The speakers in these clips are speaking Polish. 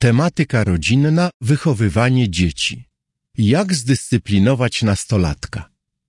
Tematyka rodzinna, wychowywanie dzieci. Jak zdyscyplinować nastolatka?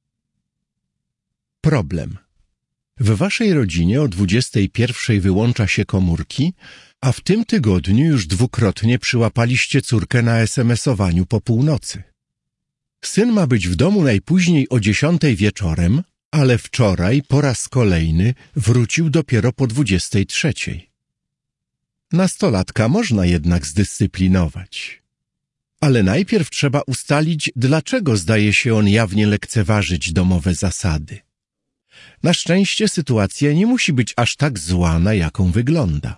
Problem. W waszej rodzinie o 21:00 wyłącza się komórki, a w tym tygodniu już dwukrotnie przyłapaliście córkę na SMS-owaniu po północy. Syn ma być w domu najpóźniej o 10:00 wieczorem, ale wczoraj po raz kolejny wrócił dopiero po 23:00. Nastolatka można jednak zdyscyplinować. Ale najpierw trzeba ustalić, dlaczego zdaje się on jawnie lekceważyć domowe zasady. Na szczęście sytuacja nie musi być aż tak zła, na jaką wygląda.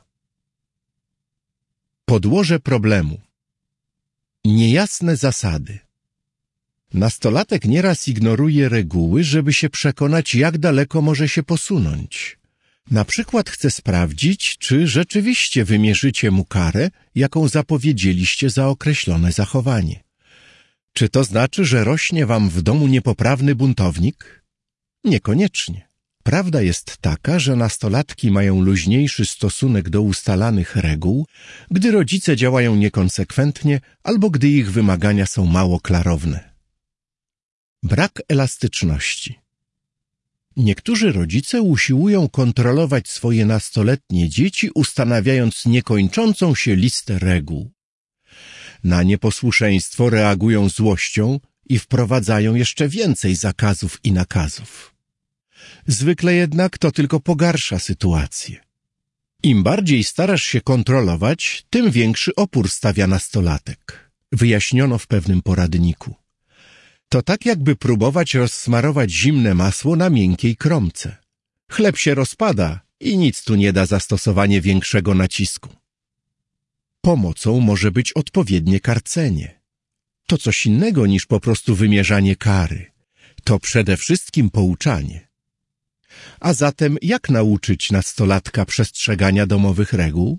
Podłoże problemu. Niejasne zasady. Nastolatek nieraz ignoruje reguły, żeby się przekonać, jak daleko może się posunąć. Na przykład chce sprawdzić, czy rzeczywiście wymierzycie mu karę, jaką zapowiedzieliście za określone zachowanie. Czy to znaczy, że rośnie wam w domu niepoprawny buntownik? Niekoniecznie. Prawda jest taka, że nastolatki mają luźniejszy stosunek do ustalanych reguł, gdy rodzice działają niekonsekwentnie albo gdy ich wymagania są mało klarowne. Brak elastyczności. Niektórzy rodzice usiłują kontrolować swoje nastoletnie dzieci, ustanawiając niekończącą się listę reguł. Na nieposłuszeństwo reagują złością i wprowadzają jeszcze więcej zakazów i nakazów. Zwykle jednak to tylko pogarsza sytuację. Im bardziej starasz się kontrolować, tym większy opór stawia nastolatek. Wyjaśniono w pewnym poradniku. To tak jakby próbować rozsmarować zimne masło na miękkiej kromce. Chleb się rozpada i nic tu nie da zastosowanie większego nacisku. Pomocą może być odpowiednie karcenie. To coś innego niż po prostu wymierzanie kary. To przede wszystkim pouczanie. A zatem jak nauczyć nastolatka przestrzegania domowych reguł?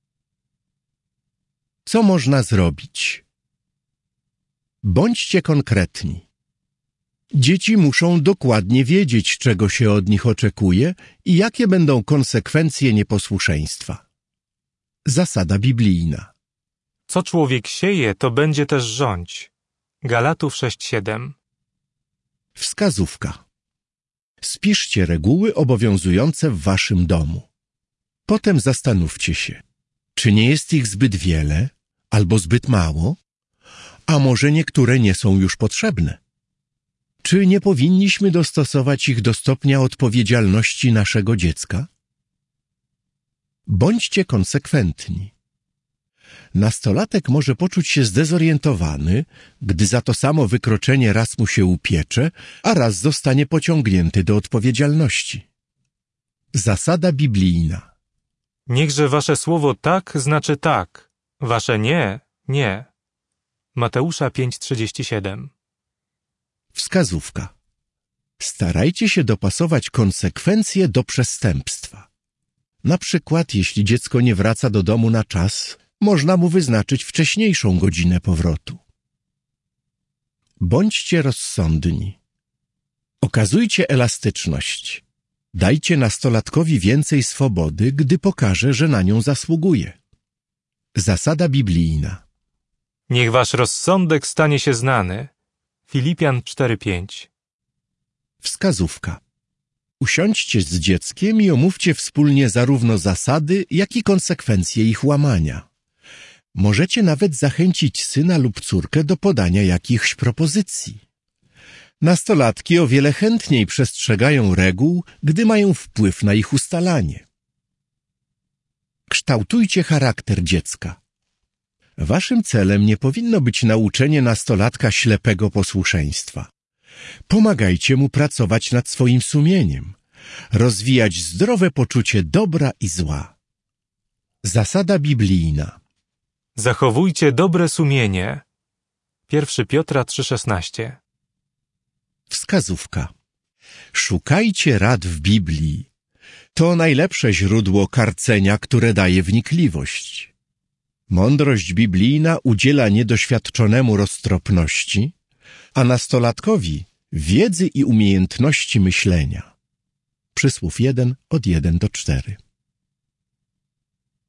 Co można zrobić? Bądźcie konkretni. Dzieci muszą dokładnie wiedzieć, czego się od nich oczekuje i jakie będą konsekwencje nieposłuszeństwa. Zasada biblijna. Co człowiek sieje, to będzie też żąć. Galatów 6:7. Wskazówka. Spiszcie reguły obowiązujące w waszym domu. Potem zastanówcie się, czy nie jest ich zbyt wiele albo zbyt mało? A może niektóre nie są już potrzebne? Czy nie powinniśmy dostosować ich do stopnia odpowiedzialności naszego dziecka? Bądźcie konsekwentni. Nastolatek może poczuć się zdezorientowany, gdy za to samo wykroczenie raz mu się upiecze, a raz zostanie pociągnięty do odpowiedzialności. Zasada biblijna. Niechże wasze słowo tak znaczy tak, wasze nie, nie. Mateusza 5:37. Wskazówka. Starajcie się dopasować konsekwencje do przestępstwa. Na przykład, jeśli dziecko nie wraca do domu na czas, można mu wyznaczyć wcześniejszą godzinę powrotu. Bądźcie rozsądni. Okazujcie elastyczność. Dajcie nastolatkowi więcej swobody, gdy pokaże, że na nią zasługuje. Zasada biblijna. Niech wasz rozsądek stanie się znany. Filipian 4:5. Wskazówka. Usiądźcie z dzieckiem i omówcie wspólnie zarówno zasady, jak i konsekwencje ich łamania. Możecie nawet zachęcić syna lub córkę do podania jakichś propozycji. Nastolatki o wiele chętniej przestrzegają reguł, gdy mają wpływ na ich ustalanie. Kształtujcie charakter dziecka. Waszym celem nie powinno być nauczenie nastolatka ślepego posłuszeństwa. Pomagajcie mu pracować nad swoim sumieniem, rozwijać zdrowe poczucie dobra i zła. Zasada biblijna. Zachowujcie dobre sumienie. 1 Piotra 3:16. Wskazówka. Szukajcie rad w Biblii. To najlepsze źródło karcenia, które daje wnikliwość. Mądrość biblijna udziela niedoświadczonemu roztropności, a nastolatkowi wiedzy i umiejętności myślenia. Przysłów 1 od 1 do 4.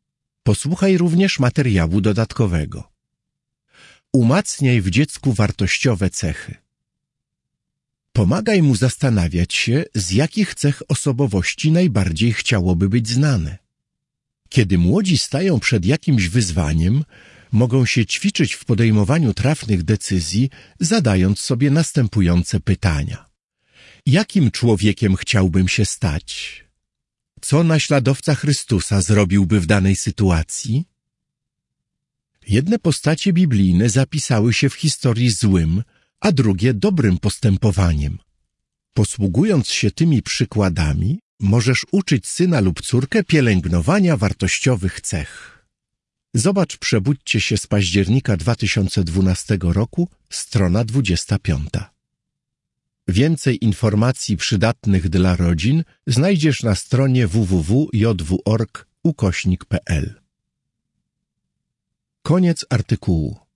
Posłuchaj również materiału dodatkowego. Umacniaj w dziecku wartościowe cechy. Pomagaj mu zastanawiać się, z jakich cech osobowości najbardziej chciałoby być znane. Kiedy młodzi stają przed jakimś wyzwaniem, mogą się ćwiczyć w podejmowaniu trafnych decyzji, zadając sobie następujące pytania. Jakim człowiekiem chciałbym się stać? Co naśladowca Chrystusa zrobiłby w danej sytuacji? Jedne postacie biblijne zapisały się w historii złym, a drugie dobrym postępowaniem. Posługując się tymi przykładami, możesz uczyć syna lub córkę pielęgnowania wartościowych cech. Zobacz Przebudźcie się z października 2012 roku, strona 25. Więcej informacji przydatnych dla rodzin znajdziesz na stronie www.jw.org/pl. Koniec artykułu.